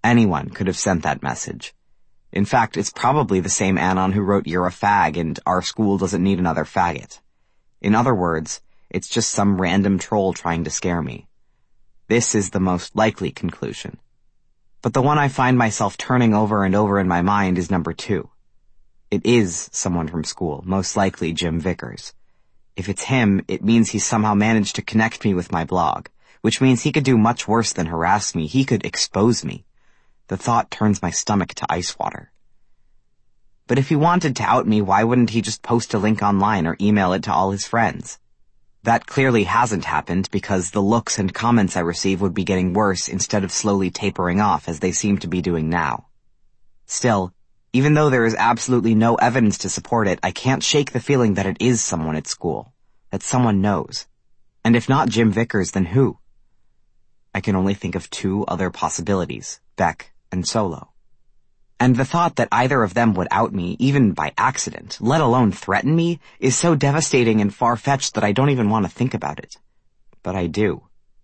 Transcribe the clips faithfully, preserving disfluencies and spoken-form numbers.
Anyone could have sent that message. In fact, it's probably the same Anon who wrote "You're a fag" and "Our school doesn't need another faggot." In other words, it's just some random troll trying to scare me. This is the most likely conclusion. But the one I find myself turning over and over in my mind is number two. It is someone from school, most likely Jim Vickers. If it's him, it means he's somehow managed to connect me with my blog, which means he could do much worse than harass me. He could expose me. The thought turns my stomach to ice water. But if he wanted to out me, why wouldn't he just post a link online or email it to all his friends? That clearly hasn't happened because the looks and comments I receive would be getting worse instead of slowly tapering off as they seem to be doing now. Still, even though there is absolutely no evidence to support it, I can't shake the feeling that it is someone at school, that someone knows. And if not Jim Vickers, then who? I can only think of two other possibilities, Beck and Solo. And the thought that either of them would out me, even by accident, let alone threaten me, is so devastating and far-fetched that I don't even want to think about it. But I do.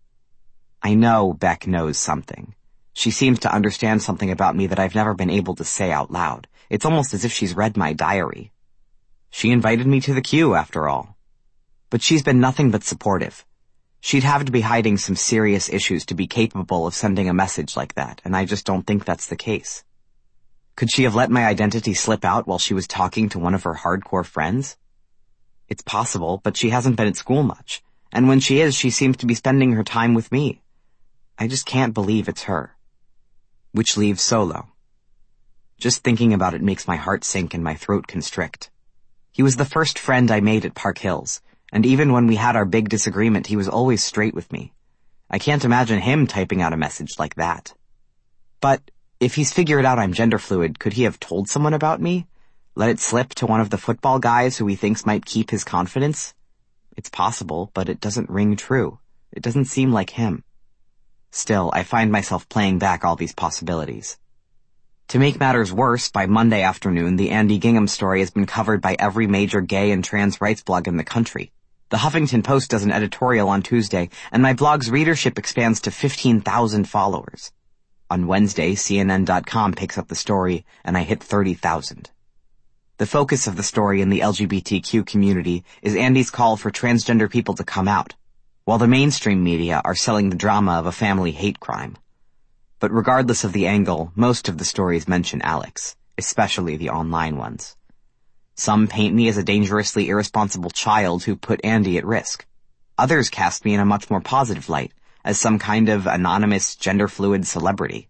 I know Beck knows something. She seems to understand something about me that I've never been able to say out loud. It's almost as if she's read my diary. She invited me to the queue, after all. But she's been nothing but supportive. She'd have to be hiding some serious issues to be capable of sending a message like that, and I just don't think that's the case. Could she have let my identity slip out while she was talking to one of her hardcore friends? It's possible, but she hasn't been at school much, and when she is, she seems to be spending her time with me. I just can't believe it's her. Which leaves Solo. Just thinking about it makes my heart sink and my throat constrict. He was the first friend I made at Park Hills, and even when we had our big disagreement, he was always straight with me. I can't imagine him typing out a message like that. But if he's figured out I'm gender fluid, could he have told someone about me? Let it slip to one of the football guys who he thinks might keep his confidence? It's possible, but it doesn't ring true. It doesn't seem like him. Still, I find myself playing back all these possibilities. To make matters worse, by Monday afternoon, the Andy Gingham story has been covered by every major gay and trans rights blog in the country. The Huffington Post does an editorial on Tuesday, and my blog's readership expands to fifteen thousand followers. On Wednesday, C N N dot com picks up the story, and I hit thirty thousand. The focus of the story in the L G B T Q community is Andy's call for transgender people to come out, while the mainstream media are selling the drama of a family hate crime. But regardless of the angle, most of the stories mention Alex, especially the online ones. Some paint me as a dangerously irresponsible child who put Andy at risk. Others cast me in a much more positive light, as some kind of anonymous gender-fluid celebrity.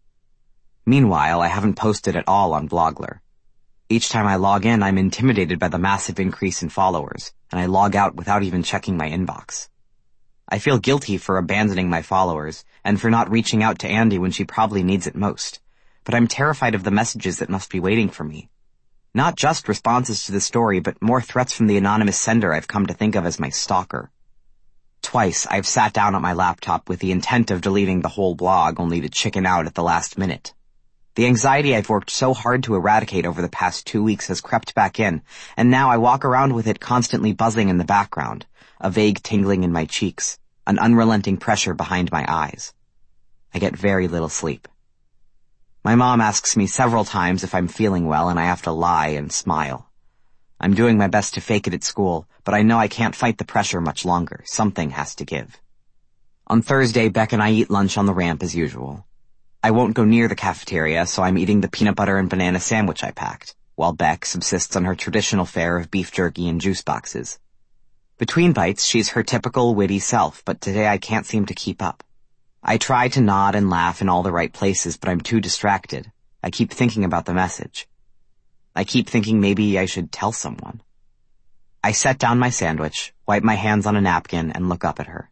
Meanwhile, I haven't posted at all on Blogler. Each time I log in, I'm intimidated by the massive increase in followers, and I log out without even checking my inbox. I feel guilty for abandoning my followers, and for not reaching out to Andy when she probably needs it most, but I'm terrified of the messages that must be waiting for me. Not just responses to the story, but more threats from the anonymous sender I've come to think of as my stalker. Twice, I've sat down at my laptop with the intent of deleting the whole blog, only to chicken out at the last minute. The anxiety I've worked so hard to eradicate over the past two weeks has crept back in, and now I walk around with it constantly buzzing in the background, a vague tingling in my cheeks, an unrelenting pressure behind my eyes. I get very little sleep. My mom asks me several times if I'm feeling well, and I have to lie and smile. I'm doing my best to fake it at school, but I know I can't fight the pressure much longer. Something has to give. On Thursday, Beck and I eat lunch on the ramp as usual. I won't go near the cafeteria, so I'm eating the peanut butter and banana sandwich I packed, while Beck subsists on her traditional fare of beef jerky and juice boxes. Between bites, she's her typical witty self, but today I can't seem to keep up. I try to nod and laugh in all the right places, but I'm too distracted. I keep thinking about the message. I keep thinking maybe I should tell someone. I set down my sandwich, wipe my hands on a napkin, and look up at her.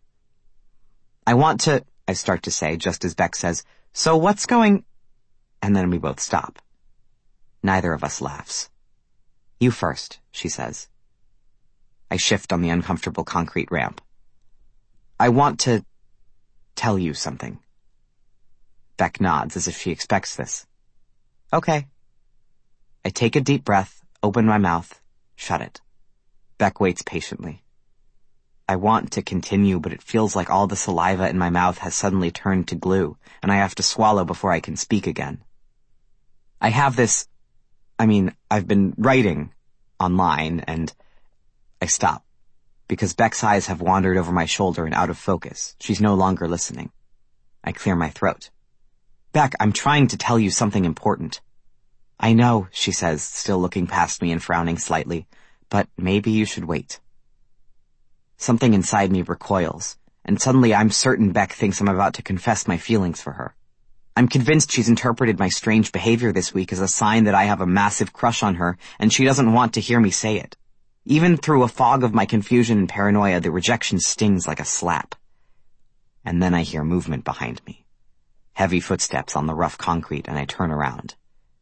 I want to, I start to say, just as Beck says, "So what's going—" And then we both stop. Neither of us laughs. "You first," she says. I shift on the uncomfortable concrete ramp. "I want to tell you something." Beck nods as if she expects this. "Okay." I take a deep breath, open my mouth, shut it. Beck waits patiently. I want to continue, but it feels like all the saliva in my mouth has suddenly turned to glue, and I have to swallow before I can speak again. I have this, I mean, I've been writing online, and I stop, because Beck's eyes have wandered over my shoulder and out of focus. She's no longer listening. I clear my throat. Beck, I'm trying to tell you something important. I know, she says, still looking past me and frowning slightly, but maybe you should wait. Something inside me recoils, and suddenly I'm certain Beck thinks I'm about to confess my feelings for her. I'm convinced she's interpreted my strange behavior this week as a sign that I have a massive crush on her, and she doesn't want to hear me say it. Even through a fog of my confusion and paranoia, the rejection stings like a slap. And then I hear movement behind me. Heavy footsteps on the rough concrete, and I turn around.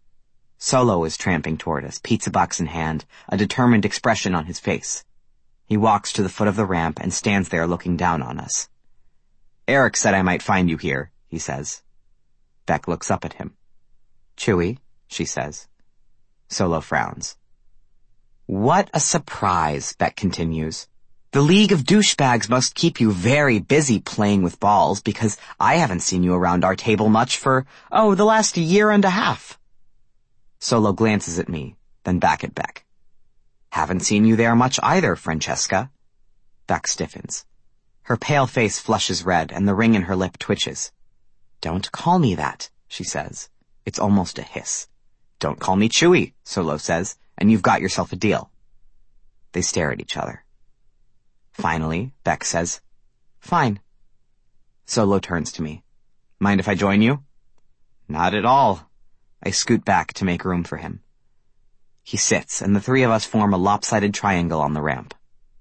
Solo is tramping toward us, pizza box in hand, a determined expression on his face. He walks to the foot of the ramp and stands there looking down on us. Eric said I might find you here, he says. Beck looks up at him. Chewie, she says. Solo frowns. What a surprise, Beck continues. The League of Douchebags must keep you very busy playing with balls because I haven't seen you around our table much for, oh, the last year and a half. Solo glances at me, then back at Beck. Haven't seen you there much either, Francesca. Beck stiffens. Her pale face flushes red, and the ring in her lip twitches. Don't call me that, she says. It's almost a hiss. Don't call me Chewie, Solo says, and you've got yourself a deal. They stare at each other. Finally, Beck says, Fine. Solo turns to me. Mind if I join you? Not at all. I scoot back to make room for him. He sits, and the three of us form a lopsided triangle on the ramp.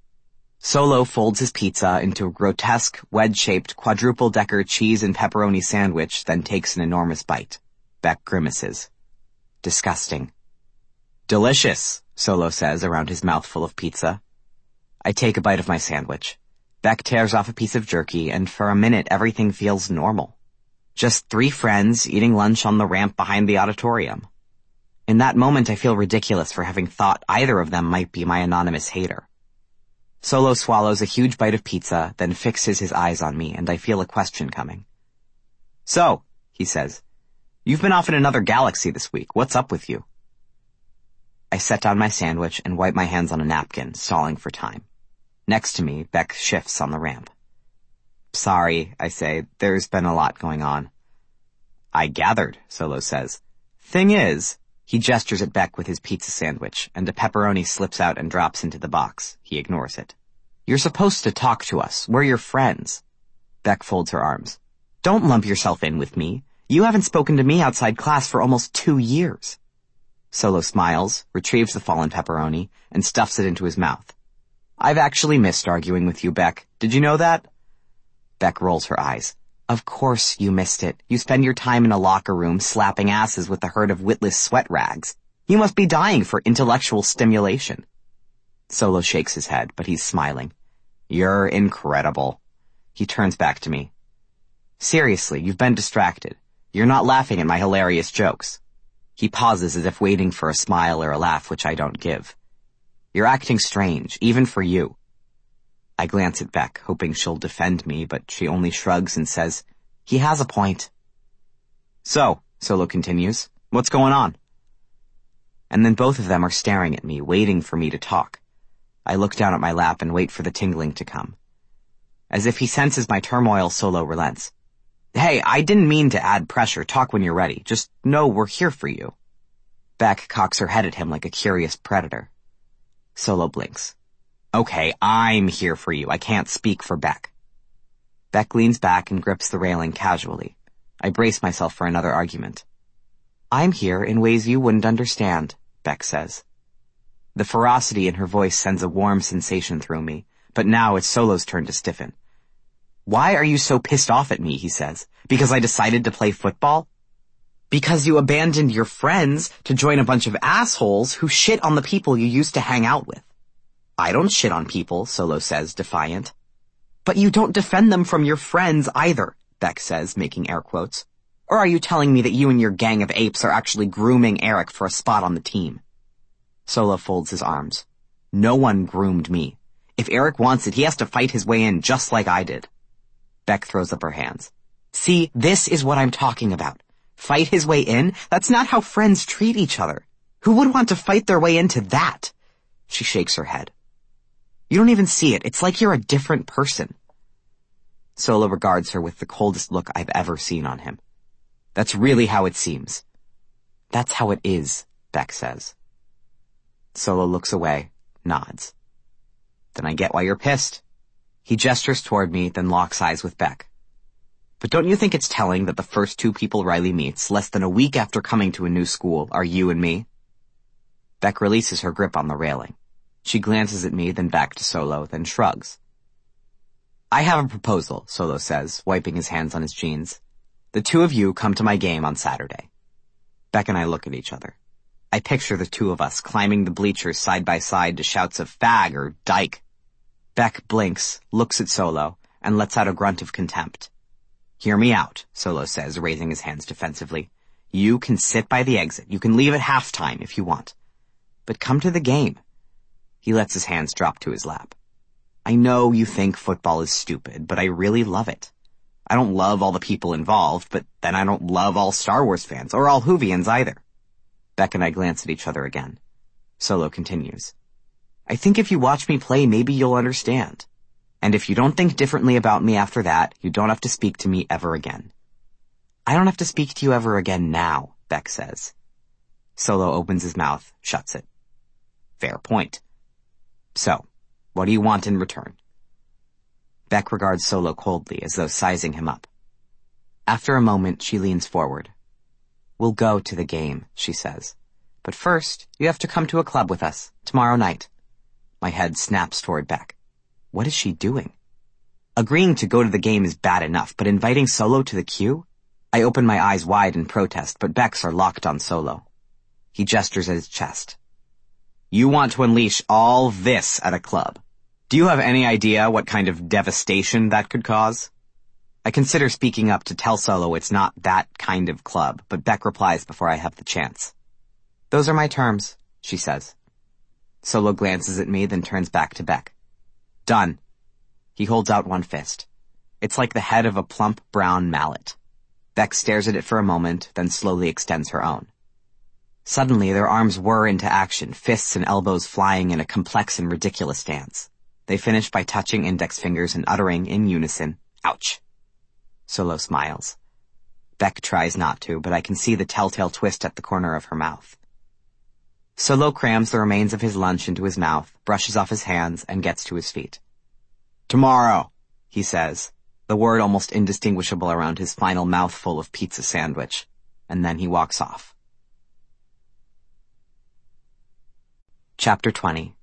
Solo folds his pizza into a grotesque, wedge-shaped, quadruple-decker cheese and pepperoni sandwich, then takes an enormous bite. Beck grimaces. Disgusting. Delicious, Solo says around his mouthful of pizza. I take a bite of my sandwich. Beck tears off a piece of jerky, and for a minute everything feels normal. Just three friends eating lunch on the ramp behind the auditorium. In that moment, I feel ridiculous for having thought either of them might be my anonymous hater. Solo swallows a huge bite of pizza, then fixes his eyes on me, and I feel a question coming. So, he says, you've been off in another galaxy this week. What's up with you? I set down my sandwich and wipe my hands on a napkin, stalling for time. Next to me, Beck shifts on the ramp. Sorry, I say, there's been a lot going on. I gathered, Solo says. Thing is, he gestures at Beck with his pizza sandwich, and a pepperoni slips out and drops into the box. He ignores it. You're supposed to talk to us. We're your friends. Beck folds her arms. Don't lump yourself in with me. You haven't spoken to me outside class for almost two years. Solo smiles, retrieves the fallen pepperoni, and stuffs it into his mouth. I've actually missed arguing with you, Beck. Did you know that? Beck rolls her eyes. Of course you missed it. You spend your time in a locker room slapping asses with a herd of witless sweat rags. You must be dying for intellectual stimulation. Solo shakes his head, but he's smiling. You're incredible. He turns back to me. Seriously, you've been distracted. You're not laughing at my hilarious jokes. He pauses as if waiting for a smile or a laugh, which I don't give. You're acting strange, even for you. I glance at Beck, hoping she'll defend me, but she only shrugs and says, he has a point. So, Solo continues, what's going on? And then both of them are staring at me, waiting for me to talk. I look down at my lap and wait for the tingling to come. As if he senses my turmoil, Solo relents. Hey, I didn't mean to add pressure. Talk when you're ready. Just know we're here for you. Beck cocks her head at him like a curious predator. Solo blinks. Okay, I'm here for you. I can't speak for Beck. Beck leans back and grips the railing casually. I brace myself for another argument. I'm here in ways you wouldn't understand, Beck says. The ferocity in her voice sends a warm sensation through me, but now it's Solo's turn to stiffen. Why are you so pissed off at me, he says. Because I decided to play football? Because you abandoned your friends to join a bunch of assholes who shit on the people you used to hang out with. I don't shit on people, Solo says, defiant. But you don't defend them from your friends either, Beck says, making air quotes. Or are you telling me that you and your gang of apes are actually grooming Eric for a spot on the team? Solo folds his arms. No one groomed me. If Eric wants it, he has to fight his way in just like I did. Beck throws up her hands. See, this is what I'm talking about. Fight his way in? That's not how friends treat each other. Who would want to fight their way into that? She shakes her head. You don't even see it. It's like you're a different person. Solo regards her with the coldest look I've ever seen on him. That's really how it seems. That's how it is, Beck says. Solo looks away, nods. Then I get why you're pissed. He gestures toward me, then locks eyes with Beck. But don't you think it's telling that the first two people Riley meets, less than a week after coming to a new school, are you and me? Beck releases her grip on the railing. She glances at me, then back to Solo, then shrugs. I have a proposal, Solo says, wiping his hands on his jeans. The two of you come to my game on Saturday. Beck and I look at each other. I picture the two of us climbing the bleachers side by side to shouts of fag or dyke. Beck blinks, looks at Solo, and lets out a grunt of contempt. Hear me out, Solo says, raising his hands defensively. You can sit by the exit. You can leave at halftime if you want. But come to the game. He lets his hands drop to his lap. I know you think football is stupid, but I really love it. I don't love all the people involved, but then I don't love all Star Wars fans, or all Whovians either. Beck and I glance at each other again. Solo continues. I think if you watch me play, maybe you'll understand. And if you don't think differently about me after that, you don't have to speak to me ever again. I don't have to speak to you ever again now, Beck says. Solo opens his mouth, shuts it. Fair point. So, what do you want in return? Beck regards Solo coldly, as though sizing him up. After a moment, she leans forward. We'll go to the game, she says. But first, you have to come to a club with us, tomorrow night. My head snaps toward Beck. What is she doing? Agreeing to go to the game is bad enough, but inviting Solo to the queue? I open my eyes wide in protest, but Beck's are locked on Solo. He gestures at his chest. You want to unleash all this at a club. Do you have any idea what kind of devastation that could cause? I consider speaking up to tell Solo it's not that kind of club, but Beck replies before I have the chance. Those are my terms, she says. Solo glances at me, then turns back to Beck. Done. He holds out one fist. It's like the head of a plump brown mallet. Beck stares at it for a moment, then slowly extends her own. Suddenly, their arms whir into action, fists and elbows flying in a complex and ridiculous dance. They finish by touching index fingers and uttering, in unison, ouch. Solo smiles. Beck tries not to, but I can see the telltale twist at the corner of her mouth. Solo crams the remains of his lunch into his mouth, brushes off his hands, and gets to his feet. Tomorrow, he says, the word almost indistinguishable around his final mouthful of pizza sandwich, and then he walks off. Chapter twenty.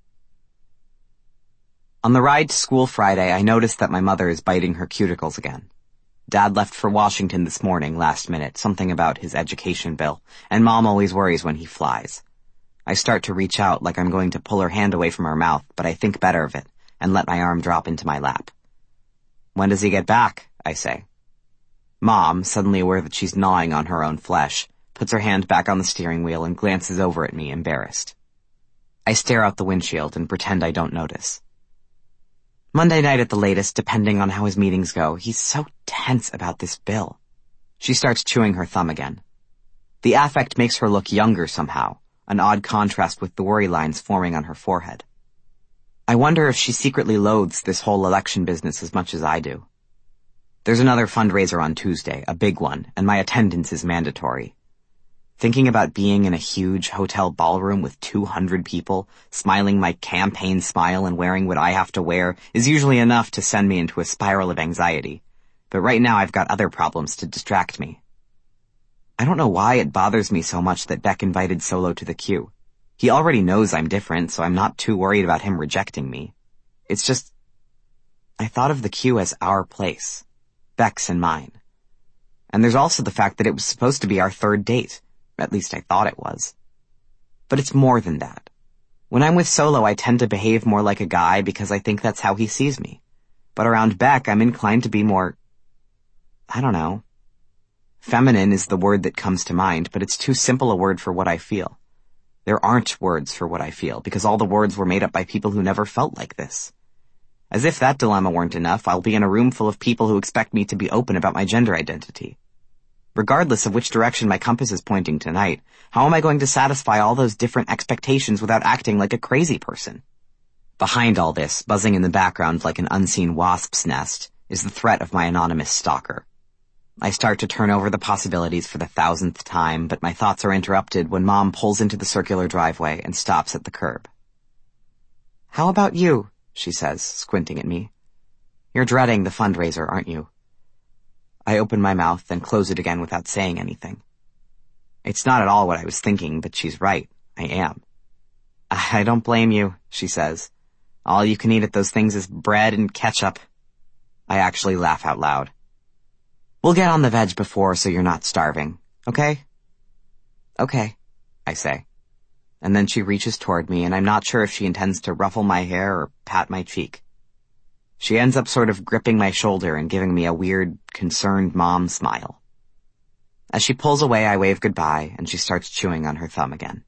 On the ride to school Friday, I noticed that my mother is biting her cuticles again. Dad left for Washington this morning, last minute, something about his education bill, and Mom always worries when he flies. I start to reach out like I'm going to pull her hand away from her mouth, but I think better of it, and let my arm drop into my lap. When does he get back? I say. Mom, suddenly aware that she's gnawing on her own flesh, puts her hand back on the steering wheel and glances over at me, embarrassed. I stare out the windshield and pretend I don't notice. Monday night at the latest, depending on how his meetings go. He's so tense about this bill. She starts chewing her thumb again. The affect makes her look younger somehow, an odd contrast with the worry lines forming on her forehead. I wonder if she secretly loathes this whole election business as much as I do. There's another fundraiser on Tuesday, a big one, and my attendance is mandatory. Thinking about being in a huge hotel ballroom with two hundred people, smiling my campaign smile and wearing what I have to wear, is usually enough to send me into a spiral of anxiety. But right now I've got other problems to distract me. I don't know why it bothers me so much that Beck invited Solo to the queue. He already knows I'm different, so I'm not too worried about him rejecting me. It's just, I thought of the queue as our place, Beck's and mine. And there's also the fact that it was supposed to be our third date. At least I thought it was. But it's more than that. When I'm with Solo, I tend to behave more like a guy because I think that's how he sees me. But around Beck, I'm inclined to be more, I don't know. Feminine is the word that comes to mind, but it's too simple a word for what I feel. There aren't words for what I feel, because all the words were made up by people who never felt like this. As if that dilemma weren't enough, I'll be in a room full of people who expect me to be open about my gender identity. Regardless of which direction my compass is pointing tonight, how am I going to satisfy all those different expectations without acting like a crazy person? Behind all this, buzzing in the background like an unseen wasp's nest, is the threat of my anonymous stalker. I start to turn over the possibilities for the thousandth time, but my thoughts are interrupted when Mom pulls into the circular driveway and stops at the curb. "How about you?" she says, squinting at me. "You're dreading the fundraiser, aren't you?" I open my mouth, then close it again without saying anything. It's not at all what I was thinking, but she's right. I am. "I don't blame you," she says. "All you can eat at those things is bread and ketchup." I actually laugh out loud. "We'll get on the veg before so you're not starving, okay?" "Okay," I say. And then she reaches toward me, and I'm not sure if she intends to ruffle my hair or pat my cheek. She ends up sort of gripping my shoulder and giving me a weird, concerned mom smile. As she pulls away, I wave goodbye, and she starts chewing on her thumb again.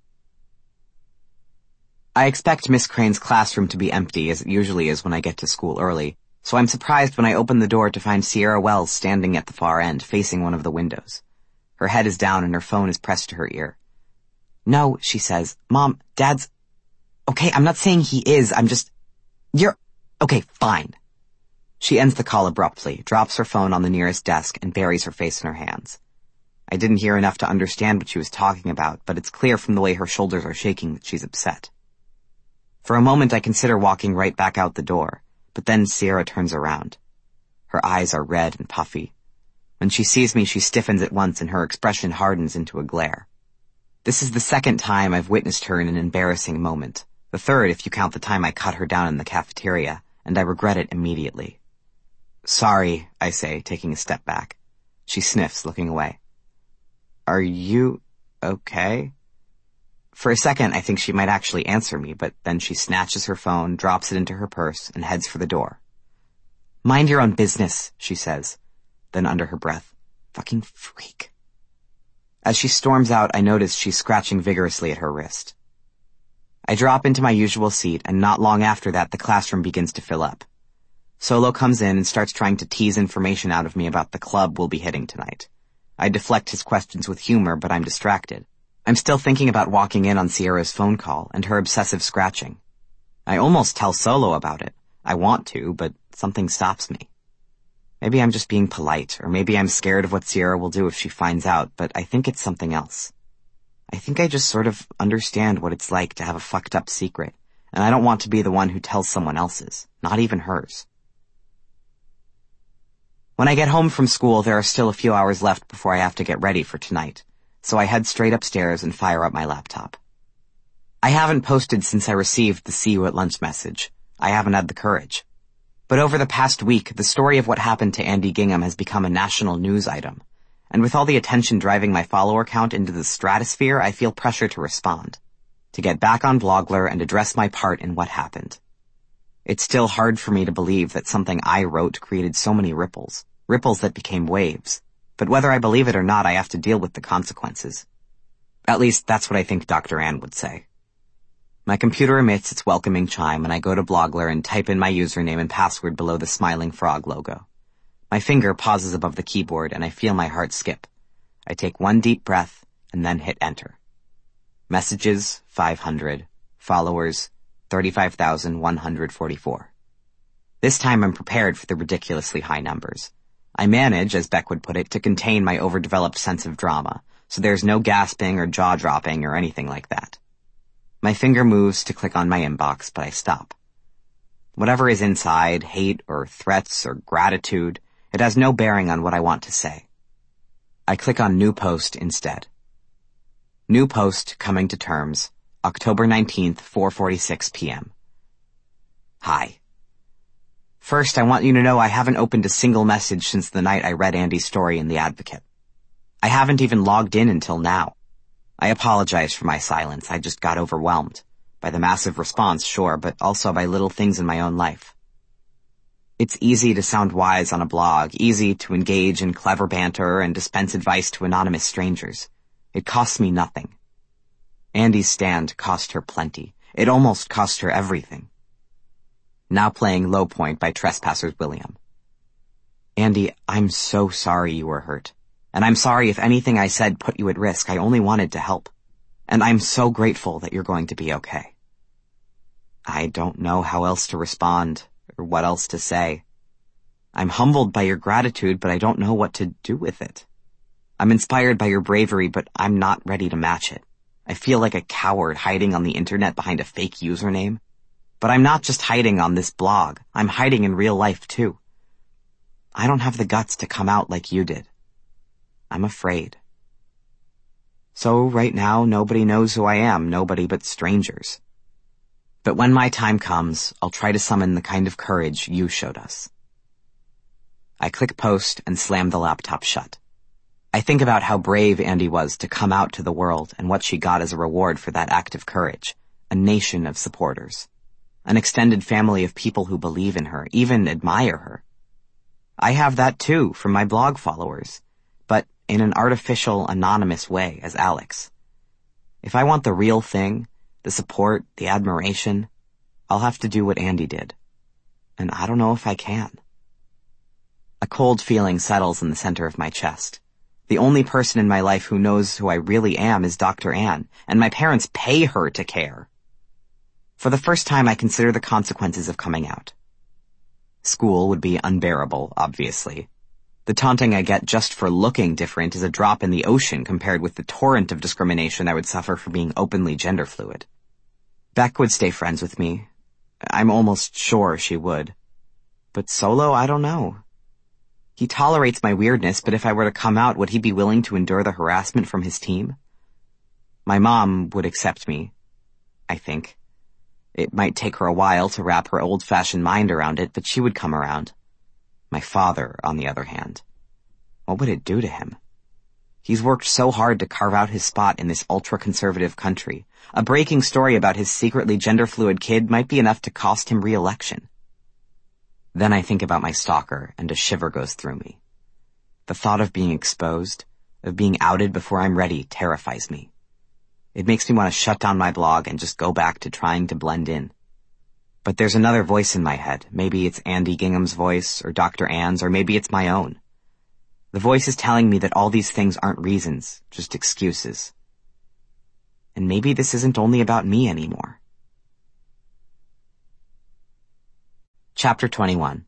I expect Miss Crane's classroom to be empty, as it usually is when I get to school early, so I'm surprised when I open the door to find Sierra Wells standing at the far end, facing one of the windows. Her head is down and her phone is pressed to her ear. "No," she says. "Mom, Dad's..." "Okay, I'm not saying he is, I'm just... You're... Okay, fine." She ends the call abruptly, drops her phone on the nearest desk, and buries her face in her hands. I didn't hear enough to understand what she was talking about, but it's clear from the way her shoulders are shaking that she's upset. For a moment I consider walking right back out the door, but then Sierra turns around. Her eyes are red and puffy. When she sees me, she stiffens at once and her expression hardens into a glare. This is the second time I've witnessed her in an embarrassing moment, the third if you count the time I cut her down in the cafeteria, and I regret it immediately. "Sorry," I say, taking a step back. She sniffs, looking away. "Are you okay?" For a second, I think she might actually answer me, but then she snatches her phone, drops it into her purse, and heads for the door. "Mind your own business," she says. Then under her breath, "Fucking freak." As she storms out, I notice she's scratching vigorously at her wrist. I drop into my usual seat, and not long after that, the classroom begins to fill up. Solo comes in and starts trying to tease information out of me about the club we'll be hitting tonight. I deflect his questions with humor, but I'm distracted. I'm still thinking about walking in on Sierra's phone call and her obsessive scratching. I almost tell Solo about it. I want to, but something stops me. Maybe I'm just being polite, or maybe I'm scared of what Sierra will do if she finds out, but I think it's something else. I think I just sort of understand what it's like to have a fucked up secret, and I don't want to be the one who tells someone else's, not even hers. When I get home from school, there are still a few hours left before I have to get ready for tonight, so I head straight upstairs and fire up my laptop. I haven't posted since I received the "see you at lunch" message. I haven't had the courage. But over the past week, the story of what happened to Andy Gingham has become a national news item. And with all the attention driving my follower count into the stratosphere, I feel pressure to respond. To get back on Vlogler and address my part in what happened. It's still hard for me to believe that something I wrote created so many ripples. Ripples that became waves. But whether I believe it or not, I have to deal with the consequences. At least, that's what I think Doctor Ann would say. My computer emits its welcoming chime, and I go to Blogler and type in my username and password below the smiling frog logo. My finger pauses above the keyboard, and I feel my heart skip. I take one deep breath, and then hit enter. Messages, five hundred. Followers, thirty-five thousand one hundred forty-four. This time I'm prepared for the ridiculously high numbers. I manage, as Beck would put it, to contain my overdeveloped sense of drama, so there's no gasping or jaw-dropping or anything like that. My finger moves to click on my inbox, but I stop. Whatever is inside, hate or threats or gratitude, it has no bearing on what I want to say. I click on New Post instead. New post coming to terms, October nineteenth, four forty-six p.m. Hi. First, I want you to know I haven't opened a single message since the night I read Andy's story in The Advocate. I haven't even logged in until now. I apologize for my silence. I just got overwhelmed. By the massive response, sure, but also by little things in my own life. It's easy to sound wise on a blog, easy to engage in clever banter and dispense advice to anonymous strangers. It costs me nothing. Andy's stand cost her plenty. It almost cost her everything. Now playing Low Point by Trespassers William. Andy, I'm so sorry you were hurt. And I'm sorry if anything I said put you at risk. I only wanted to help. And I'm so grateful that you're going to be okay. I don't know how else to respond, or what else to say. I'm humbled by your gratitude, but I don't know what to do with it. I'm inspired by your bravery, but I'm not ready to match it. I feel like a coward hiding on the internet behind a fake username. But I'm not just hiding on this blog. I'm hiding in real life, too. I don't have the guts to come out like you did. I'm afraid. So right now, nobody knows who I am, nobody but strangers. But when my time comes, I'll try to summon the kind of courage you showed us. I click post and slam the laptop shut. I think about how brave Andy was to come out to the world and what she got as a reward for that act of courage. A nation of supporters. An extended family of people who believe in her, even admire her. I have that too from my blog followers, but in an artificial, anonymous way as Alex. If I want the real thing, the support, the admiration, I'll have to do what Andy did. And I don't know if I can. A cold feeling settles in the center of my chest. The only person in my life who knows who I really am is Doctor Ann, and my parents pay her to care. For the first time, I consider the consequences of coming out. School would be unbearable, obviously. The taunting I get just for looking different is a drop in the ocean compared with the torrent of discrimination I would suffer for being openly gender fluid. Beck would stay friends with me. I'm almost sure she would. But Solo, I don't know. He tolerates my weirdness, but if I were to come out, would he be willing to endure the harassment from his team? My mom would accept me, I think. It might take her a while to wrap her old-fashioned mind around it, but she would come around. My father, on the other hand. What would it do to him? He's worked so hard to carve out his spot in this ultra-conservative country. A breaking story about his secretly gender-fluid kid might be enough to cost him re-election. Then I think about my stalker, and a shiver goes through me. The thought of being exposed, of being outed before I'm ready, terrifies me. It makes me want to shut down my blog and just go back to trying to blend in. But there's another voice in my head. Maybe it's Andy Gingham's voice, or Doctor Ann's, or maybe it's my own. The voice is telling me that all these things aren't reasons, just excuses. And maybe this isn't only about me anymore. Chapter twenty-one.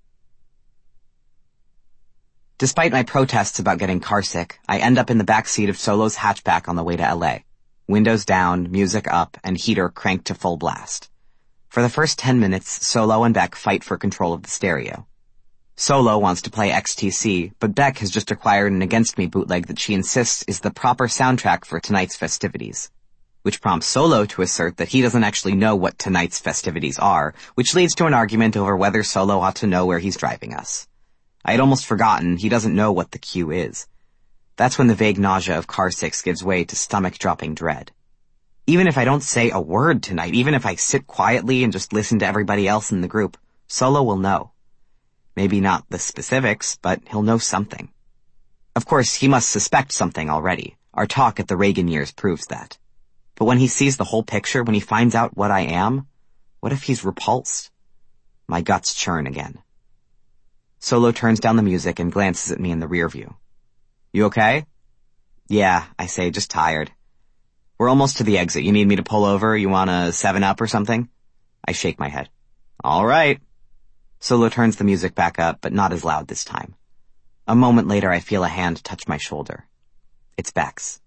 Despite my protests about getting carsick, I end up in the back seat of Solo's hatchback on the way to L A. Windows down, music up, and heater cranked to full blast. For the first ten minutes, Solo and Beck fight for control of the stereo. Solo wants to play X T C, but Beck has just acquired an Against Me bootleg that she insists is the proper soundtrack for tonight's festivities. Which prompts Solo to assert that he doesn't actually know what tonight's festivities are, which leads to an argument over whether Solo ought to know where he's driving us. I had almost forgotten he doesn't know what the cue is. That's when the vague nausea of car six gives way to stomach-dropping dread. Even if I don't say a word tonight, even if I sit quietly and just listen to everybody else in the group, Solo will know. Maybe not the specifics, but he'll know something. Of course, he must suspect something already. Our talk at the Reagan years proves that. But when he sees the whole picture, when he finds out what I am, what if he's repulsed? My guts churn again. Solo turns down the music and glances at me in the rear view. You okay? Yeah, I say, just tired. We're almost to the exit. You need me to pull over? You want a seven up or something? I shake my head. All right. Solo turns the music back up, but not as loud this time. A moment later, I feel a hand touch my shoulder. It's Beck's.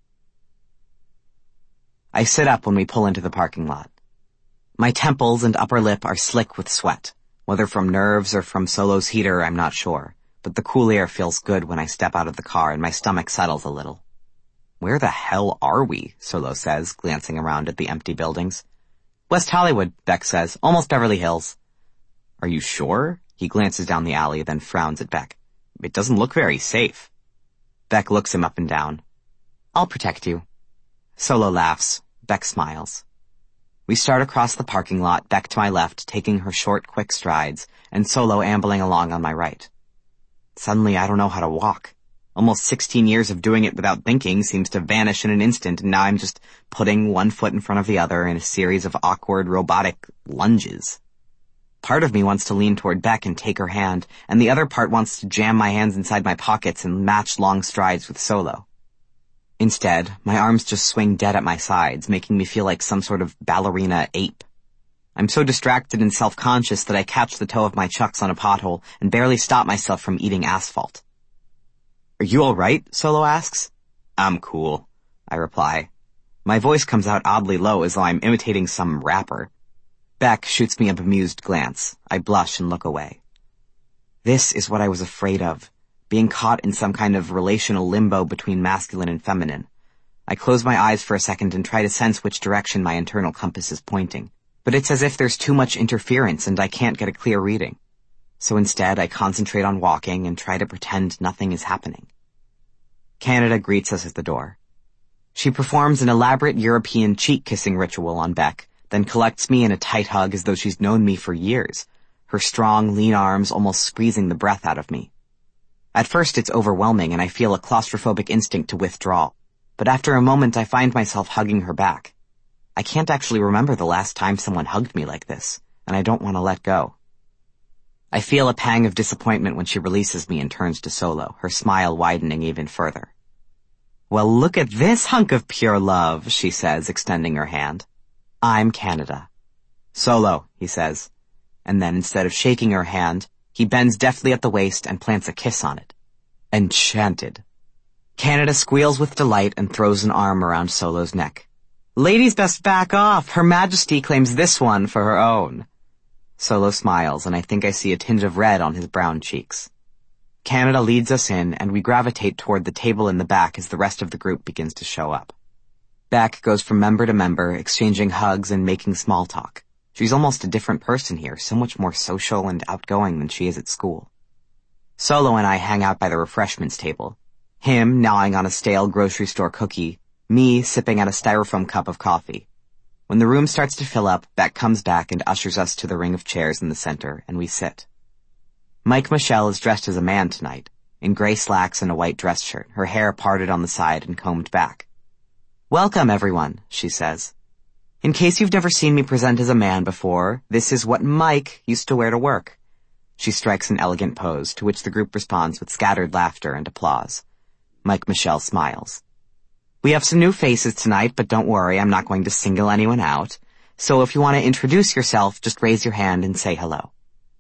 I sit up when we pull into the parking lot. My temples and upper lip are slick with sweat. Whether from nerves or from Solo's heater, I'm not sure. But the cool air feels good when I step out of the car and my stomach settles a little. Where the hell are we? Solo says, glancing around at the empty buildings. West Hollywood, Beck says. Almost Beverly Hills. Are you sure? He glances down the alley, then frowns at Beck. It doesn't look very safe. Beck looks him up and down. I'll protect you. Solo laughs. Beck smiles. We start across the parking lot, Beck to my left, taking her short, quick strides, and Solo ambling along on my right. Suddenly, I don't know how to walk. Almost sixteen years of doing it without thinking seems to vanish in an instant, and now I'm just putting one foot in front of the other in a series of awkward, robotic lunges. Part of me wants to lean toward Beck and take her hand, and the other part wants to jam my hands inside my pockets and match long strides with Solo. Instead, my arms just swing dead at my sides, making me feel like some sort of ballerina ape. I'm so distracted and self-conscious that I catch the toe of my chucks on a pothole and barely stop myself from eating asphalt. "Are you all right?" Solo asks. "I'm cool," I reply. My voice comes out oddly low as though I'm imitating some rapper. Beck shoots me a bemused glance. I blush and look away. This is what I was afraid of, being caught in some kind of relational limbo between masculine and feminine. I close my eyes for a second and try to sense which direction my internal compass is pointing, but it's as if there's too much interference and I can't get a clear reading. So instead, I concentrate on walking and try to pretend nothing is happening. Canada greets us at the door. She performs an elaborate European cheek-kissing ritual on Beck, then collects me in a tight hug as though she's known me for years, her strong, lean arms almost squeezing the breath out of me. At first it's overwhelming and I feel a claustrophobic instinct to withdraw, but after a moment I find myself hugging her back. I can't actually remember the last time someone hugged me like this, and I don't want to let go. I feel a pang of disappointment when she releases me and turns to Solo, her smile widening even further. "Well, look at this hunk of pure love," she says, extending her hand. "I'm Canada." "Solo," he says, and then instead of shaking her hand, he bends deftly at the waist and plants a kiss on it. Enchanted. Canada squeals with delight and throws an arm around Solo's neck. "Ladies best back off. Her Majesty claims this one for her own." Solo smiles, and I think I see a tinge of red on his brown cheeks. Canada leads us in, and we gravitate toward the table in the back as the rest of the group begins to show up. Beck goes from member to member, exchanging hugs and making small talk. She's almost a different person here, so much more social and outgoing than she is at school. Solo and I hang out by the refreshments table, him gnawing on a stale grocery store cookie, me sipping at a styrofoam cup of coffee. When the room starts to fill up, Beck comes back and ushers us to the ring of chairs in the center, and we sit. Mike Michelle is dressed as a man tonight, in gray slacks and a white dress shirt, her hair parted on the side and combed back. "Welcome, everyone," she says. "In case you've never seen me present as a man before, this is what Mike used to wear to work." She strikes an elegant pose, to which the group responds with scattered laughter and applause. Mike Michelle smiles. "We have some new faces tonight, but don't worry, I'm not going to single anyone out. So if you want to introduce yourself, just raise your hand and say hello."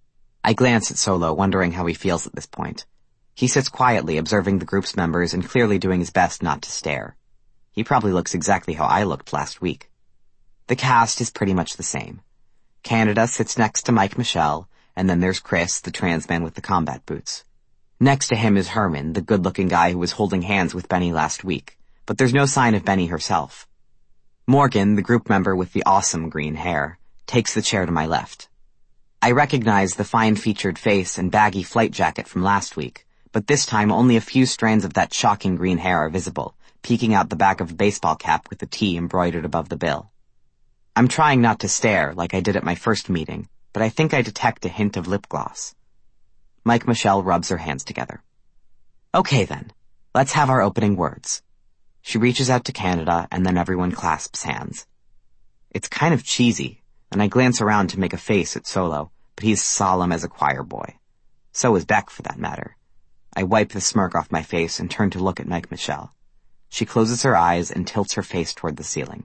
I glance at Solo, wondering how he feels at this point. He sits quietly, observing the group's members and clearly doing his best not to stare. He probably looks exactly how I looked last week. The cast is pretty much the same. Canada sits next to Mike Michelle, and then there's Chris, the trans man with the combat boots. Next to him is Herman, the good-looking guy who was holding hands with Benny last week, but there's no sign of Benny herself. Morgan, the group member with the awesome green hair, takes the chair to my left. I recognize the fine-featured face and baggy flight jacket from last week, but this time only a few strands of that shocking green hair are visible, peeking out the back of a baseball cap with the T embroidered above the bill. I'm trying not to stare like I did at my first meeting, but I think I detect a hint of lip gloss. Mike Michelle rubs her hands together. "Okay then, let's have our opening words." She reaches out to Canada, and then everyone clasps hands. It's kind of cheesy, and I glance around to make a face at Solo, but he's solemn as a choir boy. So is Beck, for that matter. I wipe the smirk off my face and turn to look at Mike Michelle. She closes her eyes and tilts her face toward the ceiling.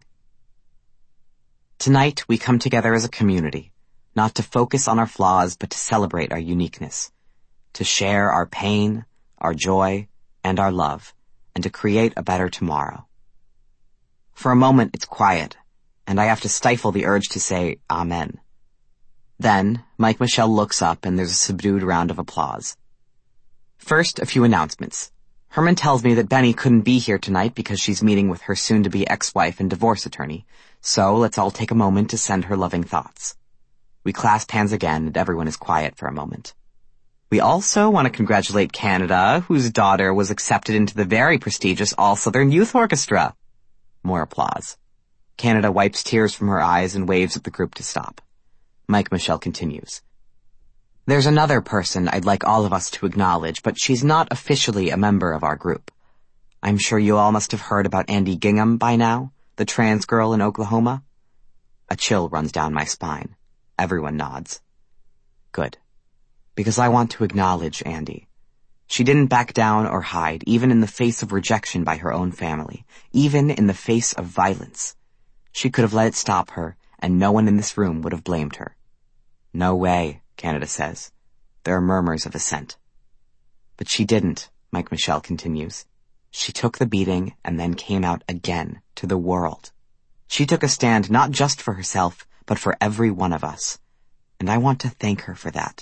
"Tonight, we come together as a community, not to focus on our flaws, but to celebrate our uniqueness, to share our pain, our joy, and our love, and to create a better tomorrow." For a moment, it's quiet, and I have to stifle the urge to say Amen. Then, Mike Michelle looks up, and there's a subdued round of applause. First, a few announcements. Herman tells me that Benny couldn't be here tonight because she's meeting with her soon-to-be ex-wife and divorce attorney, so let's all take a moment to send her loving thoughts. We clasp hands again, and everyone is quiet for a moment. We also want to congratulate Canada, whose daughter was accepted into the very prestigious All-Southern Youth Orchestra. More applause. Canada wipes tears from her eyes and waves at the group to stop. Mike Michelle continues. There's another person I'd like all of us to acknowledge, but she's not officially a member of our group. I'm sure you all must have heard about Andy Gingham by now, the trans girl in Oklahoma. A chill runs down my spine. Everyone nods. Good. Because I want to acknowledge Andy. She didn't back down or hide, even in the face of rejection by her own family, even in the face of violence. She could have let it stop her, and no one in this room would have blamed her. No way, Canada says. There are murmurs of assent. But she didn't, Mike Michel continues. She took the beating and then came out again to the world. She took a stand not just for herself, but for every one of us. And I want to thank her for that.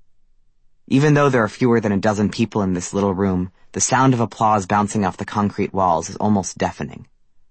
Even though there are fewer than a dozen people in this little room, the sound of applause bouncing off the concrete walls is almost deafening.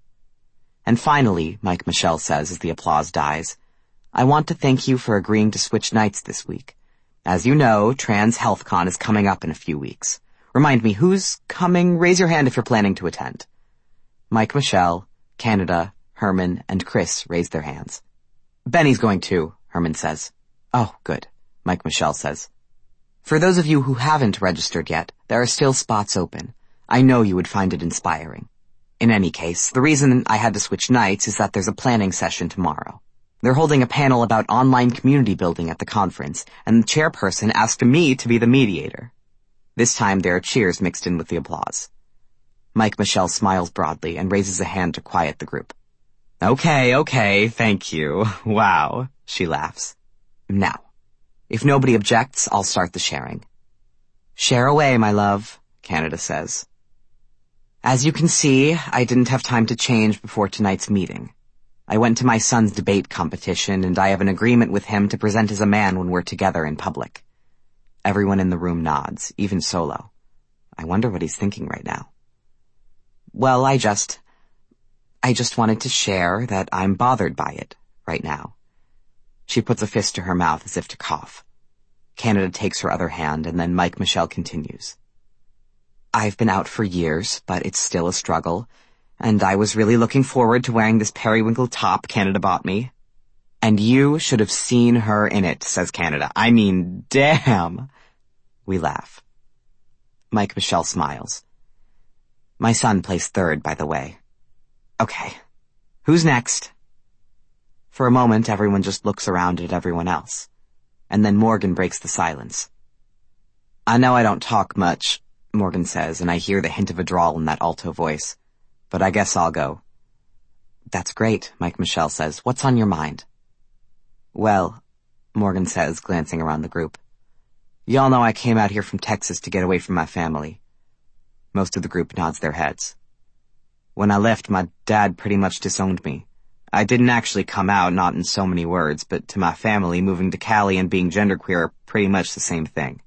And finally, Mike Michel says as the applause dies, I want to thank you for agreeing to switch nights this week. As you know, Trans HealthCon is coming up in a few weeks. Remind me, who's coming? Raise your hand if you're planning to attend. Mike Michel, Canada, Herman, and Chris raise their hands. Benny's going too, Herman says. Oh, good, Mike Michel says. For those of you who haven't registered yet, there are still spots open. I know you would find it inspiring. In any case, the reason I had to switch nights is that there's a planning session tomorrow. They're holding a panel about online community building at the conference, and the chairperson asked me to be the mediator. This time there are cheers mixed in with the applause. Mike Michel smiles broadly and raises a hand to quiet the group. Okay, okay, thank you. Wow, she laughs. Now, if nobody objects, I'll start the sharing. Share away, my love, Canada says. As you can see, I didn't have time to change before tonight's meeting. I went to my son's debate competition, and I have an agreement with him to present as a man when we're together in public. Everyone in the room nods, even Solo. I wonder what he's thinking right now. Well, I just... I just wanted to share that I'm bothered by it right now. She puts a fist to her mouth as if to cough. Canada takes her other hand, and then Mike Michel continues. I've been out for years, but it's still a struggle, and I was really looking forward to wearing this periwinkle top Canada bought me. And you should have seen her in it, says Canada. I mean, damn. We laugh. Mike Michel smiles. My son placed third, by the way. Okay. Who's next? For a moment, everyone just looks around at everyone else. And then Morgan breaks the silence. I know I don't talk much, Morgan says, and I hear the hint of a drawl in that alto voice. But I guess I'll go. That's great, Mike Michel says. What's on your mind? Well, Morgan says, glancing around the group. Y'all know I came out here from Texas to get away from my family. Most of the group nods their heads. When I left, my dad pretty much disowned me. I didn't actually come out, not in so many words, but to my family, moving to Cali and being genderqueer are pretty much the same thing.